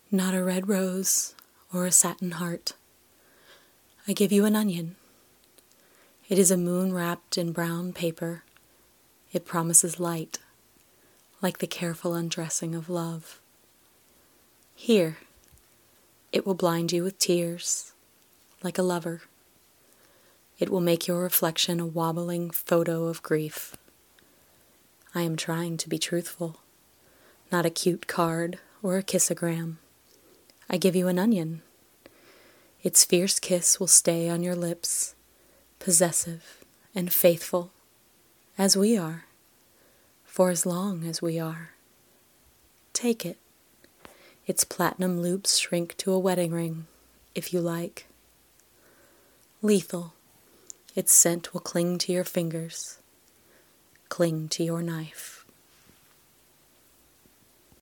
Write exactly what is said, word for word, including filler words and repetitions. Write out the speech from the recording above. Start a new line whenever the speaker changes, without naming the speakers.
Not a red rose or a satin heart. I give you an onion. It is a moon wrapped in brown paper. It promises light, like the careful undressing of love. Here, it will blind you with tears, like a lover. It will make your reflection a wobbling photo of grief. I am trying to be truthful, not a cute card or a kissogram. I give you an onion. Its fierce kiss will stay on your lips, possessive and faithful, as we are, for as long as we are. Take it. Its platinum loops shrink to a wedding ring, if you like. Lethal. Its scent will cling to your fingers, cling to your knife.